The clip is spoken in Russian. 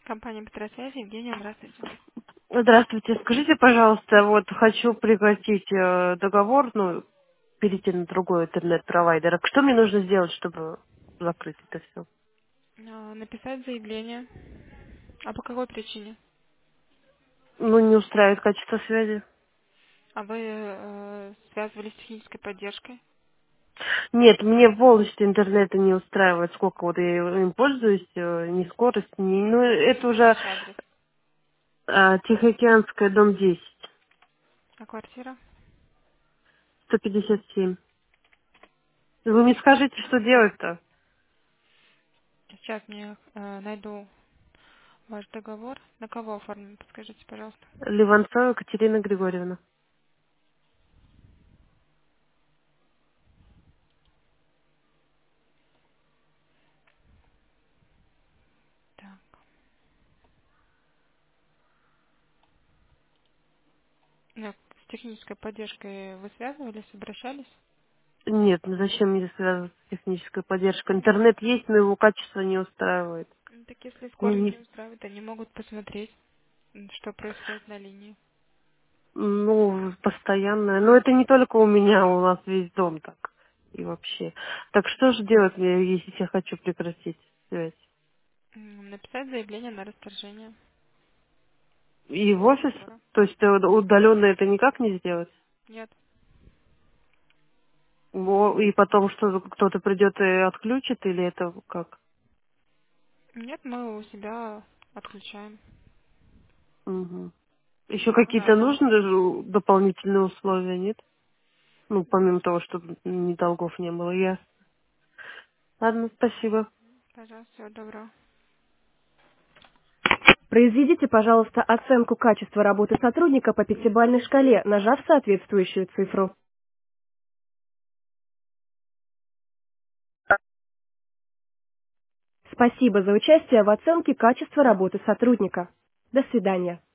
Компания Петросвязь, Евгения, здравствуйте. Здравствуйте. Скажите, пожалуйста, вот хочу прекратить договор, ну, перейти на другой интернет-провайдер. А что мне нужно сделать, чтобы закрыть это все? Написать заявление. А по какой причине? Ну, не устраивает качество связи. А вы связывались с технической поддержкой? Нет, мне полностью интернета не устраивает. Сколько вот я им пользуюсь, ни скорость, ни... Ну, это уже Ваш адрес. Тихоокеанская, дом 10, А квартира? 157. Вы мне скажите, что делать-то? Сейчас мне найду ваш договор. На кого оформлен? Подскажите, пожалуйста. Ливанцова Катерина Григорьевна. Так. С технической поддержкой вы связывались, обращались? Нет, ну зачем мне связываться с технической поддержкой? Интернет есть, но его качество не устраивает. Так если скорость не Не- устраивает, они могут посмотреть, что происходит на линии. ну, постоянное. Но это не только у меня, у нас весь дом так. И вообще. Так что же делать мне, если я хочу прекратить связь? Написать заявление на расторжение И в офис? договора. То есть удаленно это никак не сделать? Нет. И потом что, кто-то придет и отключит, или это как? Нет, мы у себя отключаем. Мгм. Еще У нас какие-то же, нужны даже дополнительные условия, нет? Ну, помимо того, чтобы ни долгов не было. Ладно, спасибо. пожалуйста, всего доброго. Произведите, пожалуйста, оценку качества работы сотрудника по пятибалльной шкале, нажав соответствующую цифру. Спасибо за участие в оценке качества работы сотрудника. До свидания.